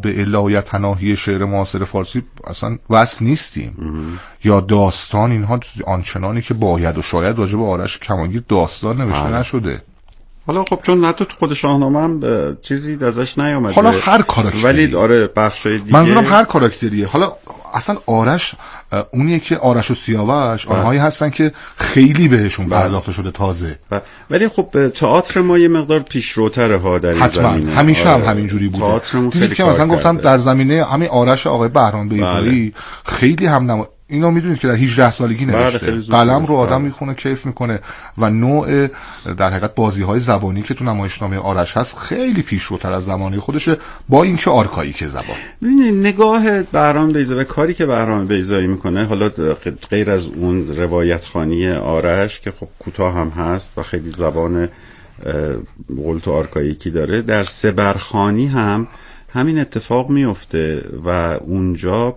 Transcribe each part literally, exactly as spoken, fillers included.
به الا یا تناهی شعر معاصر فارسی اصلا وصل نیستیم ام. یا داستان، اینها آنچنانی که باید و شاید راجع به آرش کمانگیر داستان نوشته نشده. حالا خب چون حتی تو خود شاهنامه هم چیزی ازش نیامده، حالا هر کاراکتری، ولی آره بخشای دیگه منظورم هر کاراکتریه. حالا اصلا آرش اونیه که آرش و سیاوش آنهایی هستن که خیلی بهشون پرداخته شده تازه، ولی خب تئاتر ما یه مقدار پیشروتره ها در این زمینه. همیشه هم همین جوری بوده. دیدید که مثلا گفتم در زمینه همین آرش آقای بهرام بیضایی خیلی هم نما... اینو میدونید که در هجده سالگی نوشته، قلم رو آدم میخونه کیف میکنه و نوع در حقیقت بازی‌های زبانی که تو نمایشنامه آرش هست خیلی پیشروتر از زمانه خودشه، با اینکه آرکاییک زبان. ببینید نگاه بهرام بیضایی و کاری که بهرام بیضایی میکنه، حالا غیر از اون روایت خوانی آرش که خب کوتاه هم هست و خیلی زبان قلت و آرکاییکی داره، در سبرخوانی هم همین اتفاق میفته و اونجا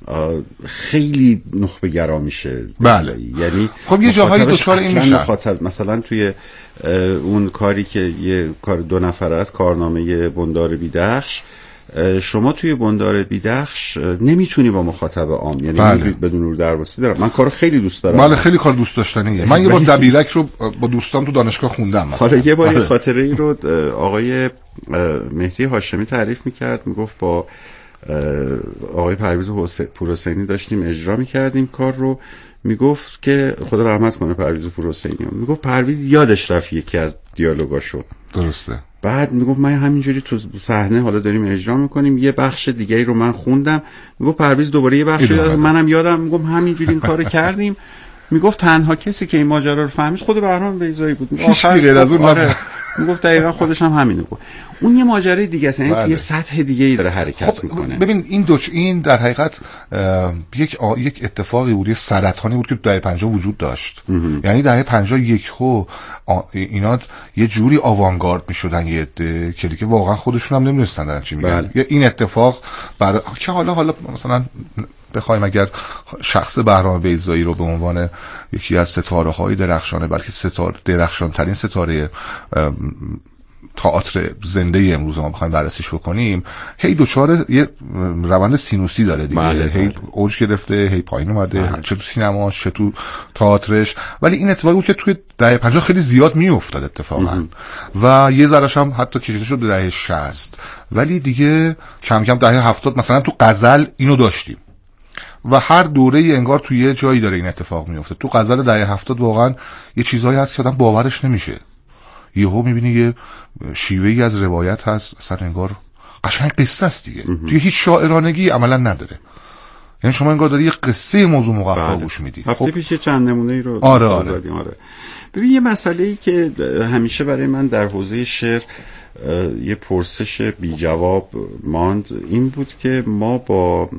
خیلی نخبه گرا میشه. بله. یعنی خب یه جاهایی دوچار این میشه، مثلا توی اون کاری که یه کار دو نفره است، کارنامه بندار بیدخش، شما توی بندار بیدخش نمیتونی با مخاطب عام، یعنی بله. بدون رو درواسی دارم. من کارو خیلی دوست دارم. بله خیلی کار دوست داشتنیه. من یه بار دبیرک رو با دوستام تو دانشگاه خوندم مثلا. حالا یه بار خاطره ای رو آقای مهدی هاشمی تعریف میکرد، میگفت با آقای پرویز پورحسینی داشتیم اجرا میکردیم کار رو، میگفت که خدا رحمت کنه پرویز پورحسینی، میگفت پرویز یادش رفت یکی از دیالوگاشو. درسته. بعد میگفت من همینجوری تو صحنه حالا داریم اجرا میکنیم، یه بخش دیگه رو من خوندم، میگفت پرویز دوباره یه بخش یاد، منم یادم، میگفت همینجوری این کارو کردیم. میگفت تنها کسی که این ماجرا رو فهمید خود بهرام بیضایی بود. آخر غیر از اون آره. میگفت دقیقاً خودش هم همینو گفت. اون یه ماجرای دیگه است، یعنی بله. یه سطح دیگه ای داره حرکت خب میکنه. ببین این دوچ این در حقیقت یک آ... یک اتفاقی بود، یه سرطانی بود که تو دهه پنجاه وجود داشت. امه. یعنی دهه پنجاه یکو آ... اینا یه جوری آوانگارد میشدن، یه عده که دیگه واقعا خودشون هم نمیدونستن دارن چی میگن. بله. این اتفاق برای که حالا حالا مثلا بخوایم اگر شخص بهرام بیضایی رو به عنوان یکی از ستاره‌های درخشانه، بلکه ستاره درخشان‌ترین ستاره تئاتر زنده امروز ما بخوایم بررسیش بکنیم، هی دوچار یه روند سینوسی داره دیگه. بله هی بله. اوج گرفته، هی پایین اومده، بله. چه تو سینما چه تو تئاترش. ولی این اتفاقی بود که توی دهه پنجاه خیلی زیاد میافتاد اتفاقا و یه ذره‌ش هم حتی کشیده شد به دهه شصت، ولی دیگه کم کم دهه هفتاد مثلا تو غزل اینو داشتیم و هر دوره ای انگار توی یه جایی داره این اتفاق میفته. تو غزل دهه هفتاد واقعا یه چیزایی هست که آدم باورش نمیشه، یهو میبینی یه شیوهی از روایت هست اصلا انگار قشنگ قصه است دیگه، توی هیچ شاعرانگی عملا نداره، یعنی شما انگار داری یه قصه موضوع مقفا گوش میدی. هفته خب پیش چند نمونه ای رو آره آره. آره. ببین یه مسئله ای که همیشه برای من در حوزه شعر یه پرسش بی جواب ماند این بود که ما با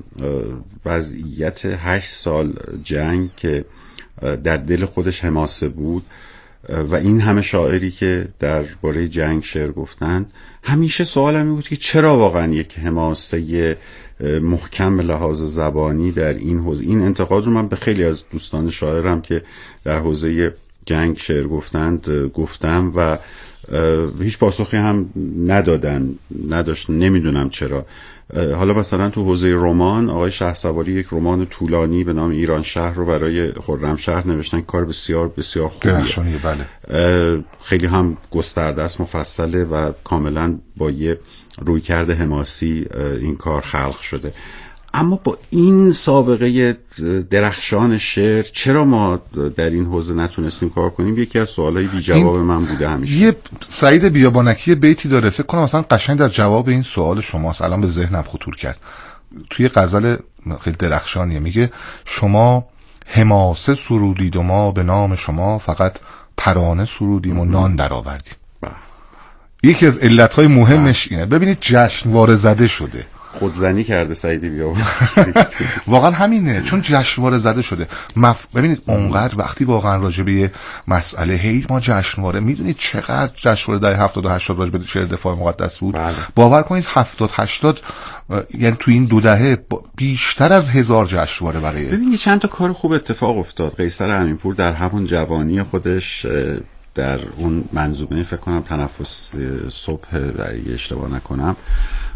وضعیت هشت سال جنگ که در دل خودش حماسه بود و این همه شاعری که درباره جنگ شعر گفتن، همیشه سوالم این بود که چرا واقعا یک حماسه محکم به لحاظ زبانی در این حوزه. این انتقاد رو من به خیلی از دوستان شاعرم که در حوزه جنگ شعر گفتند گفتم و هیچ پاسخی هم ندادن نداشت، نمیدونم چرا. حالا مثلا تو حوزه رمان آقای شهسواری یک رمان طولانی به نام ایران شهر رو برای خرمشهر نوشتن، کار بسیار بسیار خوبیه. بله. خیلی هم گسترده است، مفصله و کاملا با یه رویکرد حماسی این کار خلق شده. اما با این سابقه درخشان شعر چرا ما در این حوزه نتونستیم کار کنیم؟ یکی از سوالای بی جواب من بوده همیشه. یه سعید بیابانکی بیتی داره، فکر کنم مثلا قشنگ در جواب این سوال شماست، الان به ذهنم خطور کرد. توی غزل خیلی درخشانیه، میگه شما حماسه سرودید و ما به نام شما فقط ترانه سرودیم و نان درآوردیم. یکی از علتهای مهمش اینه. ببینید جشنواره زده شده، خودزنی کرده سعید بیابان. واقعا همینه، چون جشنواره زده شده. مف... ببینید اونقدر وقتی واقعا راجع به یه مسئله هی ما جشنواره، میدونید چقدر جشنواره در هفتاد و هشتاد راجع به شعر دفاع مقدس بود؟ بله. باور کنید هفتاد هشتاد یعنی تو این دو دهه بیشتر از هزار جشنواره برای. ببینید چند تا کار خوب اتفاق افتاد. قیصر امینپور در همون جوانی خودش در اون منظومه فکر کنم تنفس صبح اگه اشتباه نکنم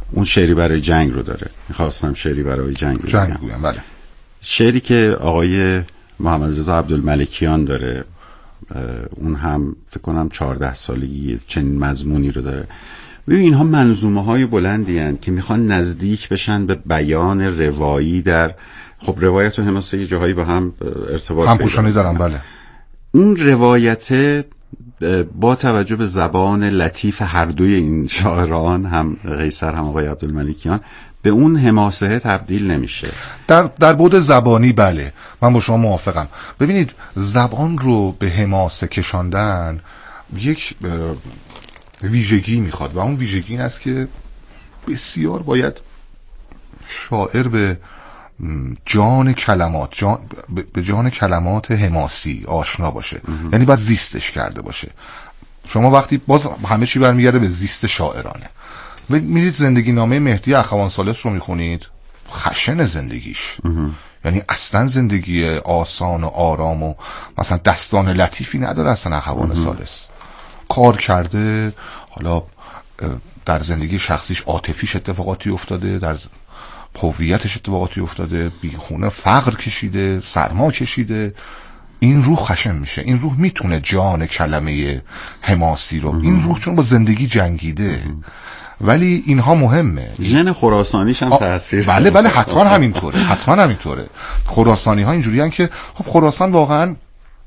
اون شعری برای جنگ رو داره. میخواستم شعری برای جنگ رو جنگ بگم. بله. شعری که آقای محمد رضا عبدالملکیان داره، اون هم فکر کنم چهارده سالگی چنین مضمونی رو داره. ببین اینها منظومه های بلندی هستند که میخوان نزدیک بشن به بیان روایی در، خب روایت و حماسه یه جاهایی با هم ارتباط هم پوشانی دارن. بله. اون روایت با توجه به زبان لطیف هر دوی این شاعران، هم قیصر هم آقای عبدالملکیان، به اون حماسه تبدیل نمیشه. در در بعد زبانی بله من با شما موافقم. ببینید زبان رو به حماسه کشاندن یک ویژگی میخواد و اون ویژگی این است که بسیار باید شاعر به جان کلمات جان به جان کلمات حماسی آشنا باشه. یعنی باید زیستش کرده باشه. شما وقتی باز همه چی برمیگرده به زیست شاعرانه. میرید زندگی نامه مهدی اخوان ثالث رو میخونید، خشن زندگیش یعنی اصلا زندگی آسان و آرام و مثلا دستان لطیفی نداره اصلا اخوان ثالث. کار کرده، حالا در زندگی شخصیش عاطفیش اتفاقاتی افتاده، در هویتش اتفاقاتی افتاده، بیخونه فقر کشیده، سرما کشیده. این روح خشن میشه. این روح میتونه جان کلمه حماسی رو، این روح چون با زندگی جنگیده. ولی اینها مهمه. ژن خراسانیش هم تاثیر. بله بله حتما همینطوره. حتما همینطوره. خراسانی ها اینجوری ان که خب خراسان واقعا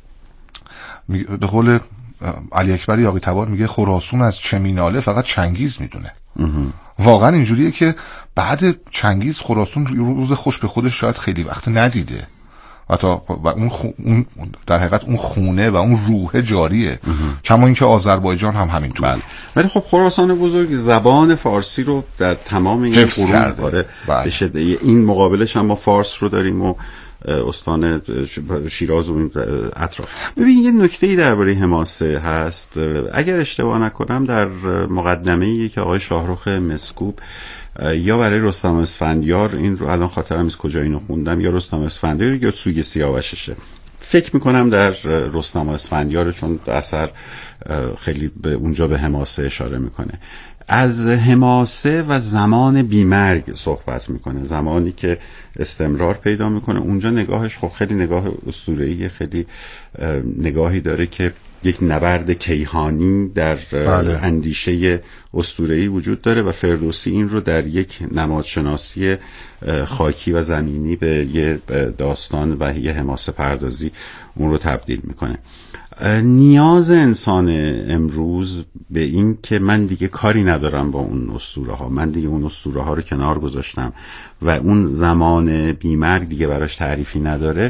به قول علی اکبر یاغی تبار میگه خراسون از چه میناله فقط چنگیز میدونه. واقعا اینجوریه که بعد چنگیز خراسون روز خوش به خودش شاید خیلی وقت ندیده و تا و اون, خو اون در حقیقت اون خونه و اون روح جاریه. کما اینکه آذربایجان هم همینطور. بله. ولی خب خراسان بزرگ زبان فارسی رو در تمام این قرون داره. بله. این مقابلش هم ما فارس رو داریم و استان شیراز و این اطراف. ببین یه نکته‌ای درباره حماسه هست. اگر اشتباه نکنم در مقدمه‌ای که آقای شاهرخ مسکوب یا برای رستم اسفندیار، این رو الان خاطرم نیست کجا اینو خوندم، یا رستم اسفندیار یا سوگ سیاوششه، فکر میکنم در رستم اسفندیار، چون اثر خیلی به اونجا به حماسه اشاره میکنه. از حماسه و زمان بیمرگ صحبت میکنه، زمانی که استمرار پیدا میکنه. اونجا نگاهش خب خیلی نگاه اسطوره‌ای، خیلی نگاهی داره که یک نبرد کیهانی در بله. اندیشه اسطوره‌ای وجود داره و فردوسی این رو در یک نمادشناسی خاکی و زمینی به یه داستان و یه حماسه پردازی اون رو تبدیل میکنه. نیاز انسان امروز به این که من دیگه کاری ندارم با اون اسطوره ها، من دیگه اون اسطوره ها رو کنار گذاشتم و اون زمان بیمرگ دیگه براش تعریفی نداره،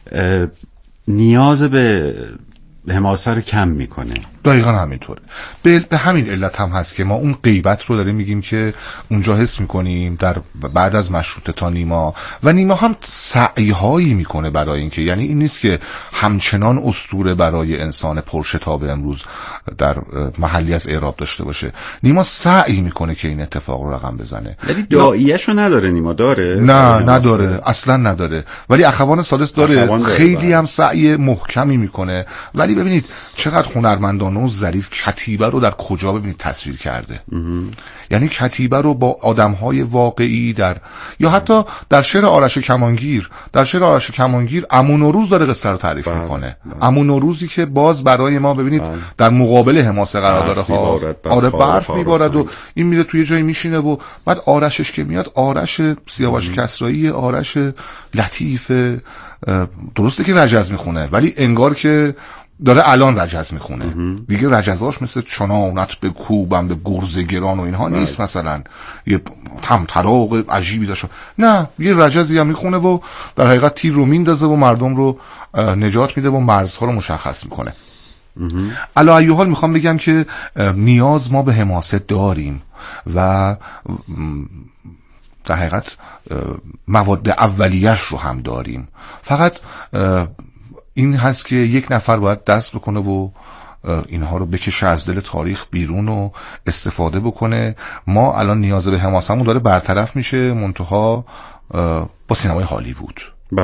نیاز به حماسه رو کم میکنه. دقیقا همینطوره. به, به همین علت هم هست که ما اون غیبت رو داریم میگیم که اونجا حس میکنیم در بعد از مشروطه تا نیما، و نیما هم سعی‌هایی میکنه برای اینکه، یعنی این نیست که همچنان اسطوره برای انسان پرشتاب امروز در محلی از اعراب داشته باشه. نیما سعی میکنه که این اتفاق رو رقم بزنه. ولی داعیه‌شو نداره نیما؟ داره؟ نه نداره، اصلا نداره. ولی اخوان ثالث داره. داره خیلی داره. هم سعی محکمی میکنه. ولی ببینید چقدر هنرمندان و ظریف کتیبه رو در کجا ببینید تصویر کرده. یعنی کتیبه رو با آدم‌های واقعی در، یا حتی در شعر آرش کمانگیر، در شعر آرش کمانگیر عمو نوروز داره قصه رو تعریف بله. میکنه. عمو نوروزی که باز برای ما ببینید بله. در مقابل حماسه قرار داره ها. آره برف میبارد و این میره توی جایی میشینه و بعد آرشش که میاد، آرش سیاوش کسرایی، آرش لطیف، درسته که رجز میخونه ولی انگار که داره الان رجز میخونه. دیگه رجزاش مثل چنانت به کوبم به گرز گران و اینها نیست. مثلا یه تم طراق عجیبی داشت، نه یه رجزی هم میخونه و در حقیقت تیر رو میندازه و مردم رو نجات میده و مرزها رو مشخص میکنه. علی ای حال میخوام بگم که نیاز ما به حماسه داریم و در حقیقت مواد اولیش رو هم داریم. فقط این هست که یک نفر باید دست بکنه و اینها رو بکشه از دل تاریخ بیرون و استفاده بکنه. ما الان نیاز به حماسه‌مون داره برطرف میشه، منتها با سینمای هالیوود. بله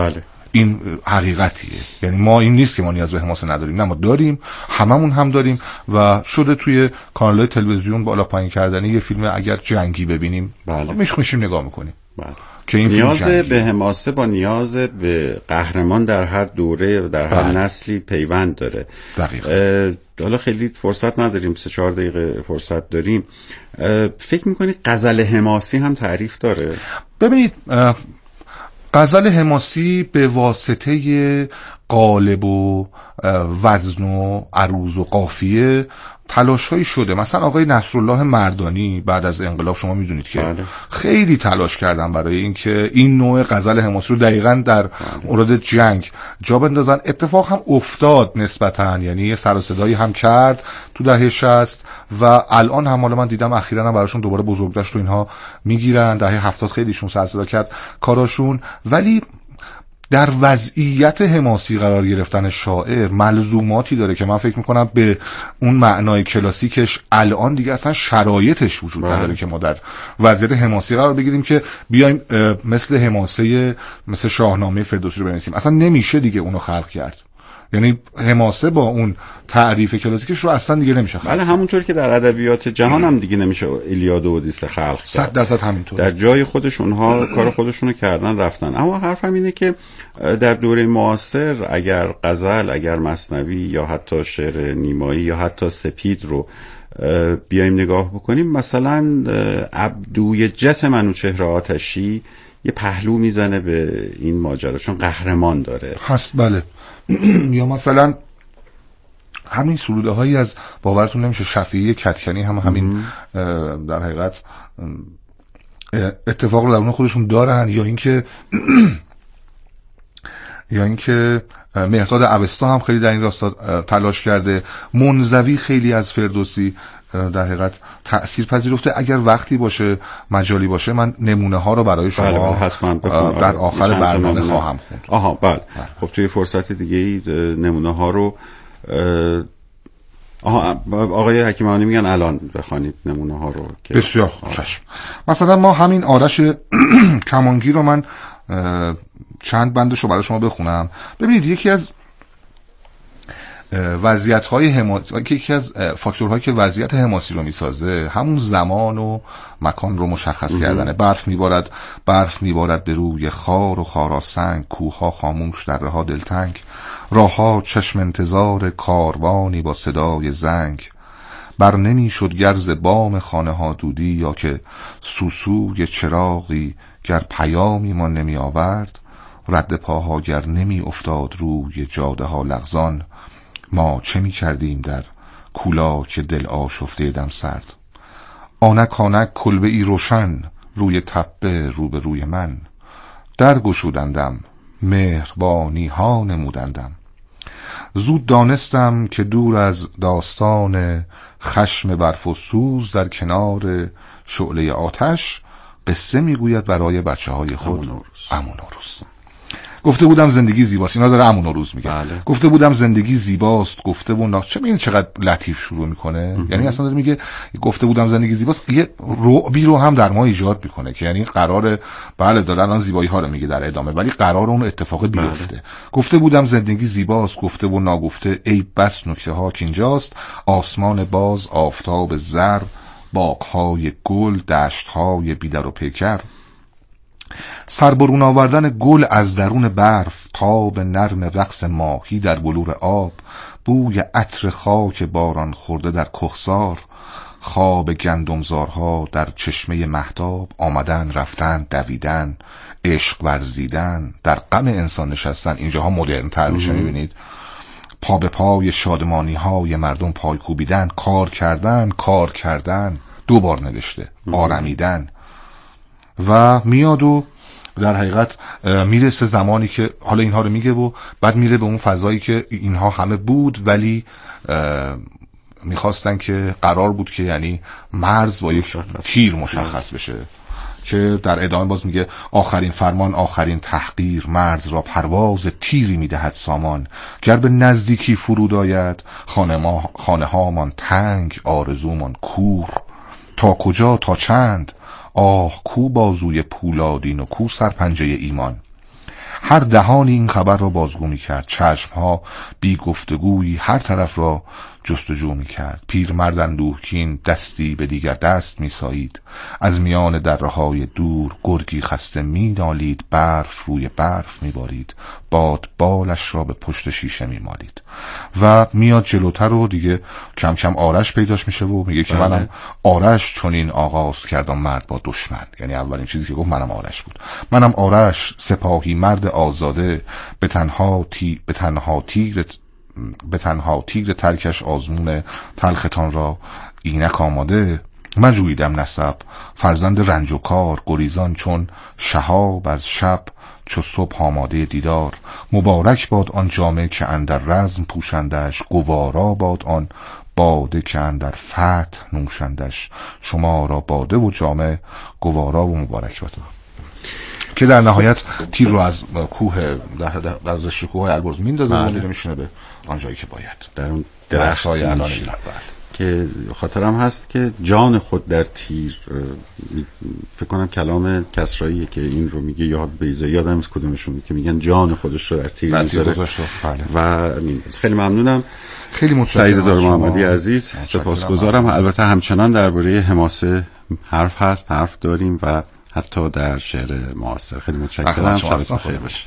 این حقیقتیه. یعنی ما این نیست که ما نیاز به حماسه نداریم، نه ما داریم، هممون هم داریم و شده توی کانال‌های تلویزیون بالا پایین کردنی یه فیلم اگر جنگی ببینیم بله. میشیم نگاه میکنیم بله. که این نیاز به حماسه با نیاز به قهرمان در هر دوره و در هر بله. نسلی پیوند داره. دقیقاً. حالا خیلی فرصت نداریم، سه چهار دقیقه فرصت داریم. فکر میکنی غزل حماسی هم تعریف داره؟ ببینید غزل حماسی به واسطه قالب و وزن و عروض و قافیه تلاش‌هایی شده. مثلا آقای نصرالله مردانی بعد از انقلاب شما میدونید که بله. خیلی تلاش کردن برای اینکه این نوع غزل حماسی رو دقیقاً در مورد جنگ جا بندازن. اتفاق هم افتاد نسبتاً، یعنی یه سر و صدایی هم کرد تو دهه شصت و الان هم حالا من دیدم اخیراً هم براشون دوباره بزرگداشت و اینها میگیرن. دهه هفتاد خیلیشون سر صدا کرد کاراشون، ولی در وضعیت حماسی قرار گرفتن شاعر ملزوماتی داره که من فکر میکنم به اون معنای کلاسیکش الان دیگه اصلا شرایطش وجود نداره که ما در وضعیت حماسی قرار بگیریم که بیایم مثل حماسه مثل شاهنامه فردوسی رو بنویسیم. اصلا نمیشه دیگه اونو خلق کرد. یعنی حماسه با اون تعریف کلاسیکش رو اصلا دیگه نمیشه خلق. بله همونطور که در ادبیات جهان هم دیگه نمیشه الیاد و اودیسه خلق کرد. صد درصد همینطور. در جای خودش اونها کار خودشونو کردن رفتن. اما حرفم اینه که در دوره معاصر اگر غزل، اگر مثنوی یا حتی شعر نیمایی یا حتی سپید رو بیایم نگاه بکنیم، مثلا عبدوی جت منوچهر آتشی یه پهلو میزنه به این ماجرا چون قهرمان داره. هست بله. یا مثلا همین سروده هایی از باورتون نمیشه شفیعی کدکنی هم همین در حقیقت اتفاق رو درون خودشون دارن. یا اینکه یا اینکه مهرداد اوستا هم خیلی در این راستا تلاش کرده. منزوی خیلی از فردوسی در حقیقت تأثیر پذیرفته. اگر وقتی باشه مجالی باشه من نمونه ها رو برای شما بله بله در آخر برنامه خواهم خوند. آها بله, بله. خب توی فرصت دیگه نمونه ها رو آها آقای حکیمانی میگن الان بخوانید نمونه ها رو که بسیار خوب. مثلا ما همین آرش کمانگی رو من چند بندش رو برای شما بخونم. ببینید یکی از وضعیت‌های حماسی، یکی از فاکتورهایی که وضعیت حماسی رو میسازه همون زمان و مکان رو مشخص کردنه. برف میبارد برف میبارد به روی خار و خاراسنگ، کوه‌ها خاموش، دره‌ها دلتنگ، راه‌ها چشم انتظار کاروانی با صدای زنگ. بر نمیشد گرز بام خانه ها دودی، یا که سوسوی چراغی گر پیامی ما نمی آورد. رد پاها گر نمی افتاد روی جاده ها لغزان، ما چه می کردیم در کولا که دل آشفته دم سرد. آنک آنک کلبه ای روشن روی تپه رو به روی من، در گشودندم مهربانی ها نمودندم. زود دانستم که دور از داستان خشم برف و سوز در کنار شعله آتش قصه میگوید برای بچه های خود. عمو نوروز. گفته بودم زندگی زیباست. اینا داره عمو نوروز میگه. بله. گفته بودم زندگی زیباست، گفته و نا... چه ببین چقدر لطیف شروع میکنه. یعنی اصلا داره میگه گفته بودم زندگی زیباست، یه رعبی رو هم در ما ایجاد میکنه که یعنی قراره بله داره الان زیبایی ها رو میگه در ادامه، ولی قرار اون اتفاق بیفته. بله. گفته بودم زندگی زیباست، گفته و ناگفته ای بس نکته ها که اینجاست. آسمان باز، آفتاب زر، باغ‌های گل، دشت‌های بیدر و پیکر. سربرون آوردن گل از درون برف، تاب نرم رقص ماهی در بلور آب، بوی عطر خاک باران خورده در کهسار، خواب گندمزارها در چشمه مهتاب، آمدن رفتن دویدن، عشق ورزیدن، در غم انسان نشستن. اینجاها مدرن تر میشه. میبینید پا به پای شادمانی های مردم پای کوبیدن، کار کردن کار کردن دو بار نوشته، آرمیدن. و میاد و در حقیقت میرسه زمانی که حالا اینها رو میگه و بعد میره به اون فضایی که اینها همه بود، ولی میخواستن که قرار بود که یعنی مرز با یک تیر مشخص بشه، که در ادامه باز میگه آخرین فرمان آخرین تحقیر، مرز را پرواز تیری میدهد سامان. گر به نزدیکی فرود آید خانه ما خانه هامان تنگ، آرزومان کور. تا کجا تا چند آه کو بازوی پولادین و کو سرپنجه ایمان. هر دهانی این خبر را بازگو می کرد. چشمها بی گفتگویی هر طرف را جستجو می کرد. پیرمرد اندوهگین دستی به دیگر دست می سایید. از میان دره‌های دور گرگی خسته می نالید. برف روی برف می بارید. باد بالش را به پشت شیشه می مالید. و میاد جلوتر و دیگه کم کم آرش پیداش میشه و میگه که منم آرش چنین آغاز کردم مرد با دشمن. یعنی اولین چیزی که گفت منم آرش بود. منم آرش سپاهی مرد آزاده، به تنها تی به تنها تیر به تنها تیر ترکش آزمون تلختان را اینک آماده. من جویدم نسب فرزند رنج و کار، گریزان چون شهاب از شب چو صبح آماده دیدار. مبارک باد آن جامه که اندر رزم پوشندش، گوارا باد آن باده که اندر فتح نوشندش. شما را باده و جامه گوارا و مبارک باد. که در نهایت تیر رو از کوه در در از شکوه البرز میندازه و میره میشینه به آن جایی که باید، در اون درخت‌های الان ایران. که خاطرم هست که جان خود در تیر، فکر کنم کلام کسراییه که این رو میگه، یاد بیضا یادم از کدومشون که میگن جان خودش رو در تیر میذاره. و خیلی ممنونم، خیلی متشکرم سعید زار محمدی عزیز، سپاسگزارم. البته همچنان درباره حماسه حرف هست، حرف داریم و حتی در شعر معاصر. خیلی متشکرم، شبتون بخیر باشه.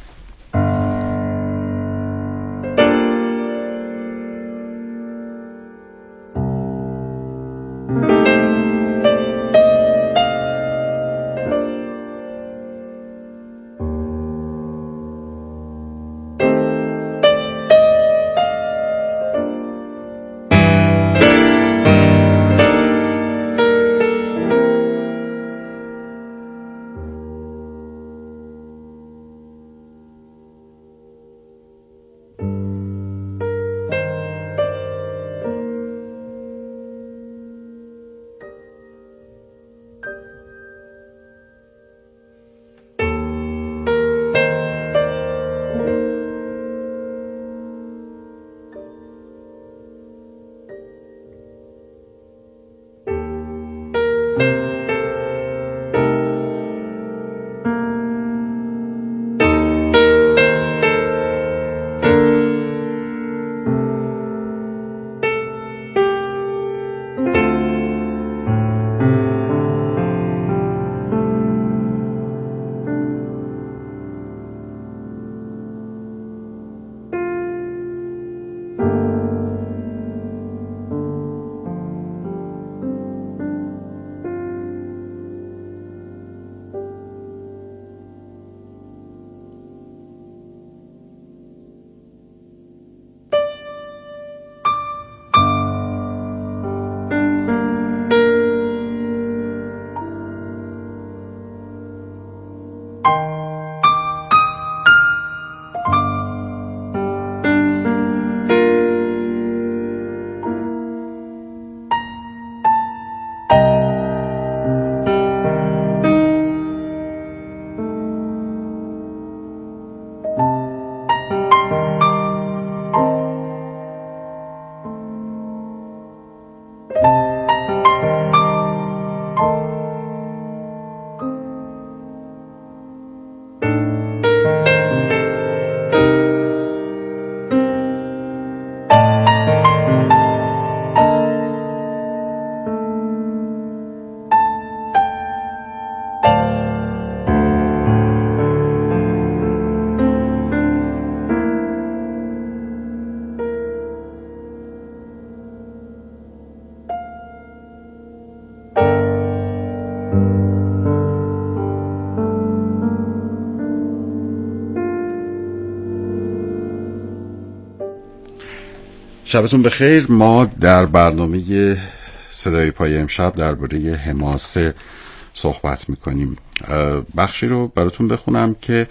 شبتون بخیر. ما در برنامه صدای پای امشب درباره حماسه صحبت میکنیم. بخشی رو براتون بخونم که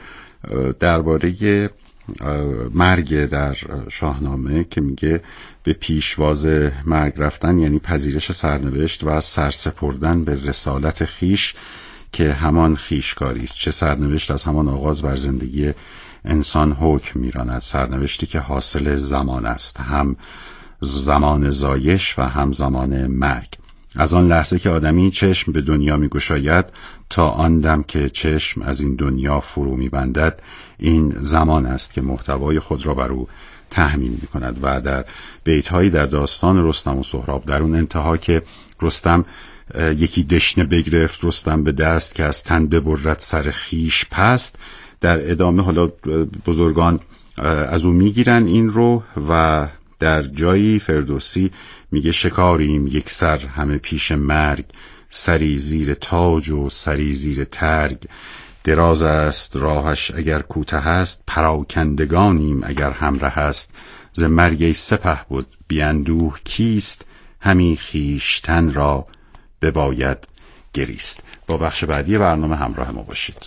درباره مرگ در شاهنامه که میگه به پیشواز مرگ رفتن یعنی پذیرش سرنوشت و سرسپردن به رسالت خیش که همان خیشکاری است. چه سرنوشت از همان آغاز بر زندگی انسان حکم میراند، سرنوشتی که حاصل زمان است، هم زمان زایش و هم زمان مرگ. از آن لحظه که آدمی چشم به دنیا می گشاید تا آن دم که چشم از این دنیا فرو می بندد، این زمان است که محتوای خود را بر او تحمیل می کند. و در بیتهایی در داستان رستم و سهراب، در اون انتها که رستم یکی دشنه بگرفت رستم به دست که از تن ببرد سر خیش پست، در ادامه حالا بزرگان از او میگیرن این رو و در جایی فردوسی میگه شکاریم یک سر همه پیش مرگ، سری زیر تاج و سری زیر ترگ، دراز است راهش اگر کوته است، پراکندگانیم اگر همراه است، ز مرگ سپه بود بی اندوه کیست، همی خویشتن را بباید گریست. با بخش بعدی برنامه همراه ما باشید.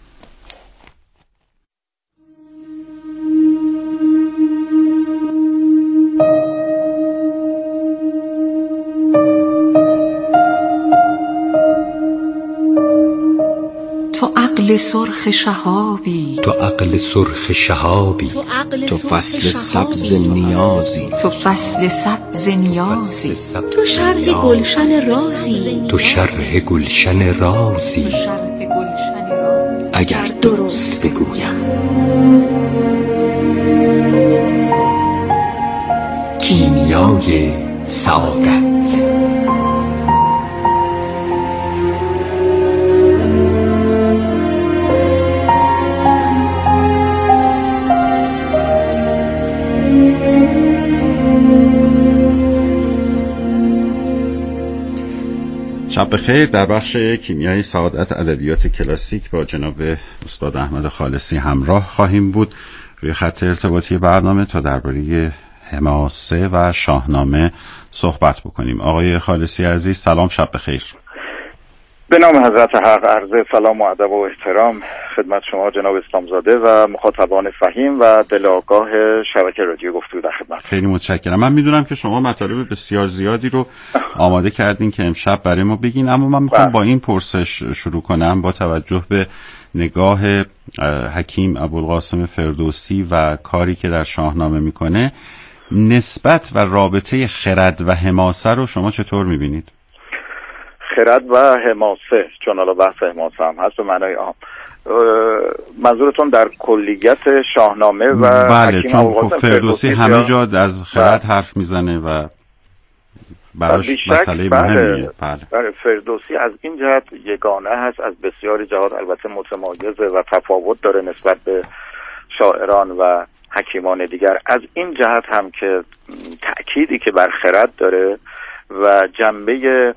تو عقل سرخ شهابی، تو عقل سرخ شهابی، تو فصل سبز نیازی، تو فصل سبز نیازی، تو شرح گلشن رازی، تو شرح گلشن رازی، اگر درست بگویم کیمیای سعادت. شب بخیر. در بخش کیمیای سعادت ادبیات کلاسیک با جناب استاد احمد خالصی همراه خواهیم بود روی خط ارتباطی برنامه تا درباره حماسه و شاهنامه صحبت بکنیم. آقای خالصی عزیز سلام، شب بخیر. به نام حضرت حق عرض سلام و ادب و احترام خدمت شما جناب اسلامزاده و مخاطبان فهیم و دلآگاه شبکه رادیو گفتگو در خدمت. خیلی متشکرم. من میدونم که شما مطالب بسیار زیادی رو آماده کردین که امشب برای ما بگین، اما من میخوام با این پرسش شروع کنم با توجه به نگاه حکیم ابوالقاسم فردوسی و کاری که در شاهنامه میکنه، نسبت و رابطه خرد و حماسه رو شما چطور میبینید؟ خرد و حماسه، چون حالا بحث حماسه هم هست به معنای عام، منظورتون در کلیت شاهنامه و بله، چون خب فردوسی همه جا از خرد حرف میزنه و براش مسئله مهمیه. بله. بله فردوسی از این جهت یگانه هست، از بسیاری جهات البته متمایزه و تفاوت داره نسبت به شاعران و حکیمان دیگر، از این جهت هم که تأکیدی که بر خرد داره و جنبه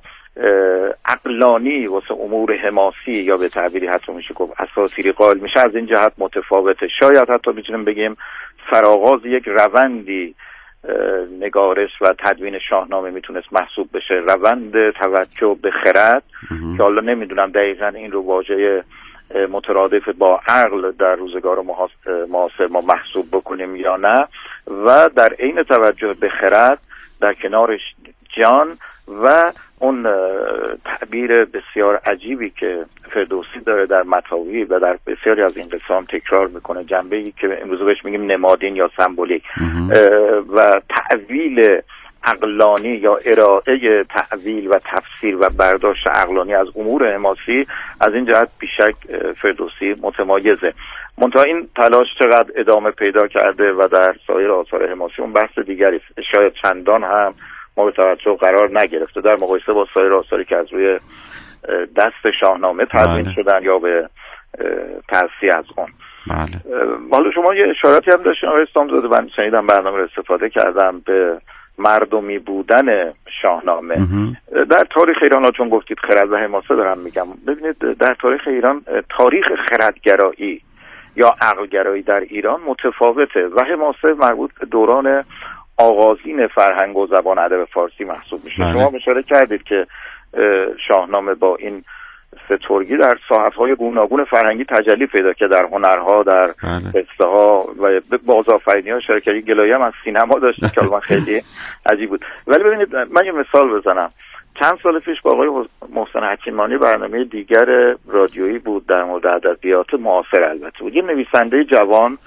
عقلانی واسه امور حماسی یا به تعبیری حتی میشه گفت اساطیری قائل میشه، از این جهت متفاوته. شاید حتی میتونیم بگیم سرآغاز یک روندی نگارش و تدوین شاهنامه میتونست محسوب بشه، روند توجه به خرد که حالا نمیدونم دقیقاً این رو واژه مترادف با عقل در روزگار معاصر ما محسوب بکنیم یا نه، و در عین توجه به خرد در کنارش جان و اون تعبیر بسیار عجیبی که فردوسی داره در مطاوی و در بسیاری از این قصام تکرار میکنه، جنبه‌ای که امروز بهش میگیم نمادین یا سمبولیک و تعویل عقلانی یا ارائه تعویل و تفسیر و برداشت عقلانی از امور حماسی، از این جهت بیشک فردوسی متمایزه. منتها این تلاش چقدر ادامه پیدا کرده و در سایر آثار حماسی اون بحث دیگری است، شاید چندان هم مورد توجه قرار نگرفته در مقایسه با سایر آثاری که از روی دست شاهنامه تدوین شدن یا به تأثیر از اون. بله. حالا شما یه اشاراتی هم داشتین آقای اسلامزاده، من شنیدم برنامه رو استفاده کردم به مردمی بودن شاهنامه در تاریخ ایران. چون گفتید خرد و حماسه دارم میگم، ببینید در تاریخ ایران تاریخ خردگرایی یا عقلگرایی در ایران متفاوته و حماسه مربوط به دوران آغازین فرهنگ و زبان ادب فارسی محسوب میشه. شما اشاره کردید که شاهنامه با این سترگی در ساحت‌های گوناگون فرهنگی تجلی پیدا کرد، در هنرها، در قصه ها و بازآفرینی‌ها شرکتی گلایه هم از سینما داشت که من خیلی عجیب بود. ولی ببینید من یه مثال بزنم. چند سال پیش با آقای محسن حکیمانی برنامه دیگر رادیویی بود در مورد ادبیات معاصر البته بود. یه نویسنده جوان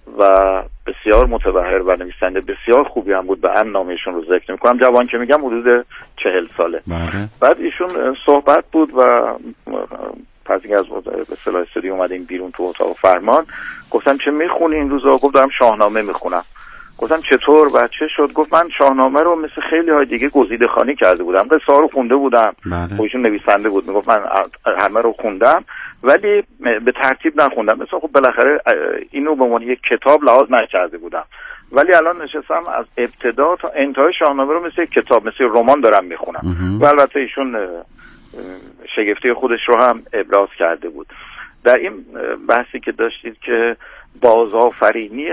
و بسیار متبحر و نویسنده بسیار خوبی هم بود. به ان نامه‌شون رو ذکر می‌کنم. جوان که میگم حدود چهل ساله. بله. بعد ایشون صحبت بود و پس اینکه از به اصطلاح استودیو اومدیم بیرون تو اتاق فرمان، گفتم چه میخونی این روزا؟ گفت دارم شاهنامه میخونم. گفتم چطور و چه شد؟ گفت من شاهنامه رو مثل خیلی های دیگه گزیده خوانی کرده بودم، قصه ها رو خونده بودم. بله. خودشون نویسنده بود، میگفت من همه رو خوندم ولی به ترتیب نخوندم، مثلا خب بالاخره اینو به عنوان یک کتاب لحاظ نکرده بودم، ولی الان نشستم از ابتدا تا انتهای شاهنامه رو مثل کتاب، مثل رمان دارم میخونم. و البته ایشون شگفتی خودش رو هم ابراز کرده بود. در این بحثی که داشتید که بازآفرینی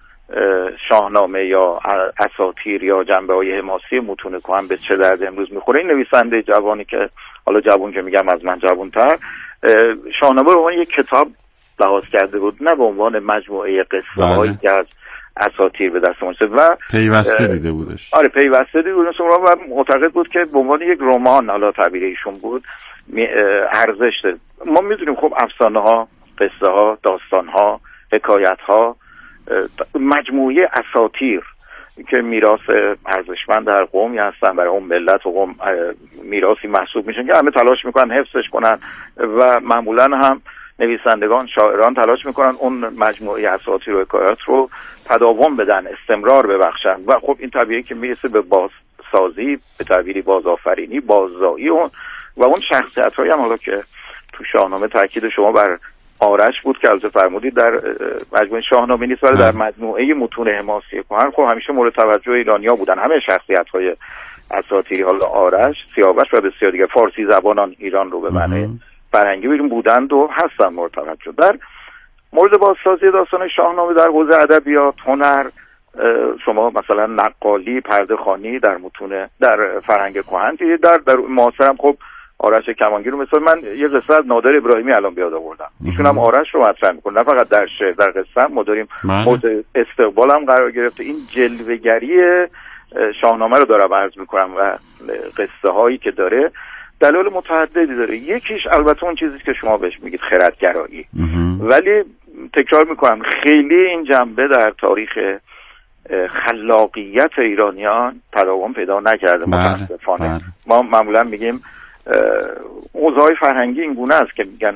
شاهنامه یا اساطیر یا جنبه‌های حماسی متون کهن به چه درد امروز میخوره، این نویسنده جوانی که حالا جوان که میگم از من جوان‌تر، شاهنامه رو یک کتاب لحاظ کرده بود، نه به عنوان مجموعه قصه هایی که از اساطیر به دست اومده و پیوسته دیده بودش. آره پیوسته دیده بودش و معتقد بود که به عنوان یک رمان، حالا تعبیر ایشون بود، ارزش داره. ما میدونیم خب افسانه ها، قصه ها، داستان ها، حکایت ها، مجموعه اساطیر که میراث ارزشمند در قومی هستن، برای اون ملت و قوم میراثی محسوب میشن که همه تلاش میکنن حفظش کنن و معمولا هم نویسندگان، شاعران تلاش میکنن اون مجموعه اساطیر و حکایات رو تداوم بدن، استمرار ببخشن و خب این طبیعی که میرسه به بازسازی، به تعبیری بازآفرینی، باززایی اون و اون شخصیت‌هایی هم، حالا که تو شاهنامه تاکید شما بر آرش بود که البته فرمودید در مجموعه شاهنامه نیست ولی در مجموعه متون حماسی کهن خب همیشه مورد توجه ایرانی‌ها بودن، همه شخصیت‌های اساطیری، حالا آرش، سیاوش و بسیار دیگه فارسی زبانان ایران رو به معنی فرهنگی بیرون بودند و هستن مورد توجه. در مورد بازسازی داستان شاهنامه در حوزه ادبیات، هنر، شما مثلا نقالی، پرده‌خوانی در متون در فرهنگ کهن دیدید، در در معاصر هم خب آرش کمانگیر رو مثلا من یه قصه از نادر ابراهیمی الان بیاد آوردم، ایشون هم آرش رو مطرح میکنه، نه فقط در شعر، در قصه هم ما داریم مورد استقبال هم قرار گرفته. این جلوه‌گری شاهنامه رو دارم عرض میکنم و قصه هایی که داره دلایل متعددی داره. یکیش البته اون چیزی که شما بهش میگید خردگرایی، ولی تکرار میکنم خیلی این جنبه در تاریخ خلاقیت ایرانیان تداوم پیدا نکرده متاسفانه. ما معمولا میگیم حوزه‌های فرهنگی این گونه است که میگن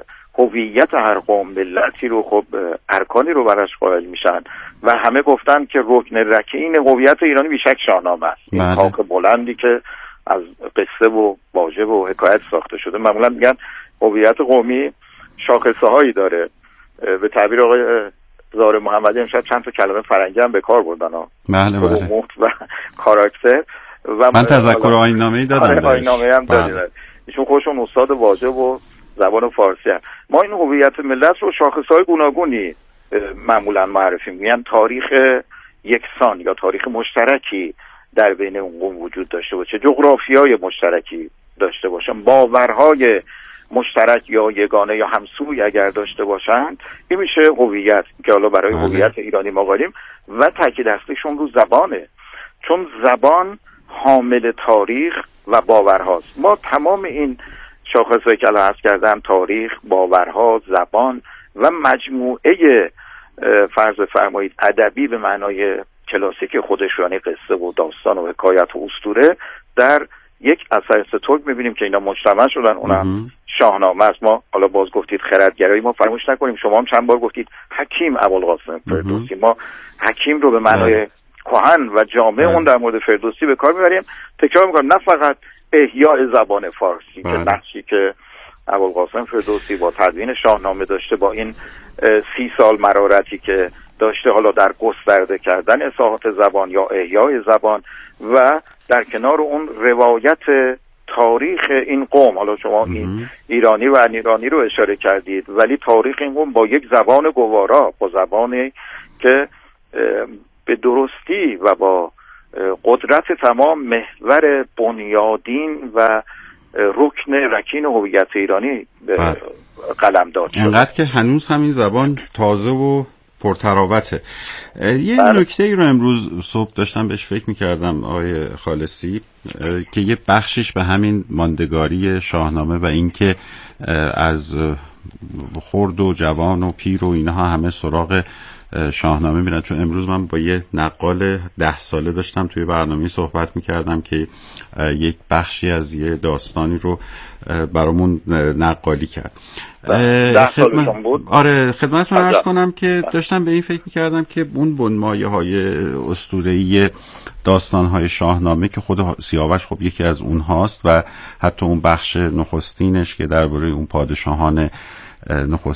هویت هر قوم ملتی رو خب ارکانی رو براش قائل میشن و همه گفتن که رکن رکین هویت ایرانی بیشک شاهنامه است، این کاخ بلندی که از قصه و واژه و حکایت ساخته شده. معمولا میگن هویت قومی شاخصه هایی داره. به تعبیر آقای زار محمدی امشب چند تا کلمه فرنگی هم به کار بردن ها، بله بله، و کاراکتر و من تذکر آیین‌نامه‌ای دادم، آیین‌نامه‌ای هم دادن ایشون خودشون استاد واژه و زبان فارسی هم. ما این هویت ملت رو شاخص‌های گوناگونی معمولا معرفی می‌کنیم، تاریخ یکسان یا تاریخ مشترکی در بین اون قوم وجود داشته باشه، جغرافیای مشترکی داشته باشن، باورهای مشترک یا یگانه یا همسوی اگر داشته باشند، این میشه هویت که حالا برای هویت ایرانی ما قائلیم. و تاکید اصلیشون رو زبانه، چون زبان حامل تاریخ و باورهاست. ما تمام این شاخصهایی که الان عرض کردم، تاریخ، باورها، زبان و مجموعه فرض فرمایید ادبی به معنای کلاسیک خودش، یعنی قصه و داستان و حکایت و اسطوره، در یک اثر سترگ میبینیم که اینا مجتمع شدن، اونم شاهنامه است. ما حالا باز گفتید خردگرایی، ما فراموش نکنیم، شما هم چند بار گفتید حکیم ابوالقاسم فردوسی، ما حکیم رو به معنای کهن و جامع اون در مورد فردوسی به کار میبریم. تکرار میکنم، نه فقط احیاء زبان فارسی که نقشی که ابوالقاسم فردوسی با تدوین شاهنامه داشته، با این سی سال مرارتی که داشته حالا در گسترده کردن اصالت زبان یا احیای زبان و در کنار اون روایت تاریخ این قوم، حالا شما این ایرانی و ایرانی رو اشاره کردید، ولی تاریخ این قوم با یک زبان گوارا، با زبانی که به درستی و با قدرت تمام محور بنیادین و رکن رکین هویت ایرانی قلم داد شد. انقدر که هنوز همین زبان تازه و پرتراوته. یه نکته ای رو امروز صبح داشتم بهش فکر میکردم آقای خالصی، که یه بخشش به همین ماندگاری شاهنامه و اینکه از خرد و جوان و پیر و اینها همه سراغ شاهنامه میرن. چون امروز من با یه نقال ده ساله داشتم توی برنامه صحبت میکردم که یک بخشی از یه داستانی رو برامون نقالی کرد. ده سالشون بود. آره خدمتتون عرض کنم که داشتم به این فکر میکردم که اون بنمایه های اسطوره‌ای داستان‌های شاهنامه که خود سیاوش خب یکی از اونهاست و حتی اون بخش نخستینش که درباره اون پادشاهان نخست